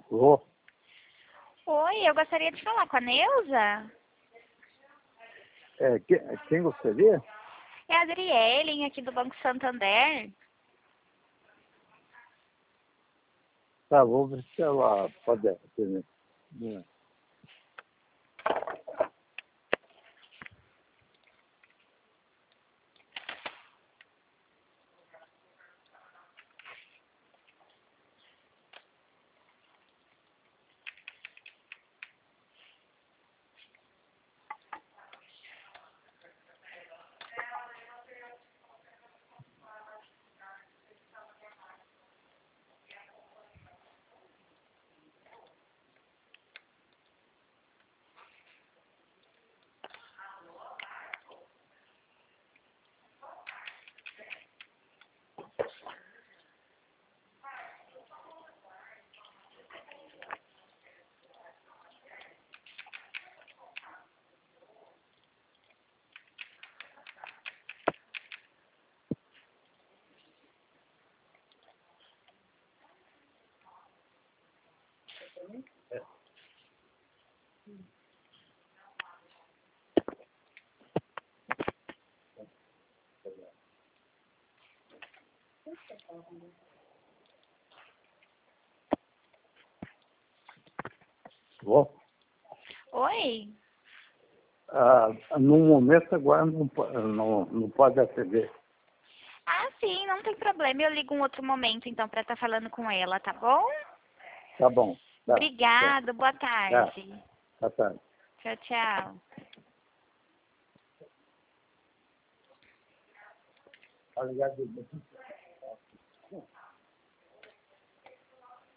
Ô, Oi, eu gostaria de falar com a Neuza. quem gostaria? É a Adriele, aqui do Banco Santander. Tá, vou ver se ela pode atender. Ô, Oi? no momento agora não pode atender. Ah, sim, não tem problema. Eu ligo um outro momento, então, para estar falando com ela, tá bom? Tá bom. Tá, Obrigada, boa tá, tarde. tá. Tchau, tchau. Tá ligado?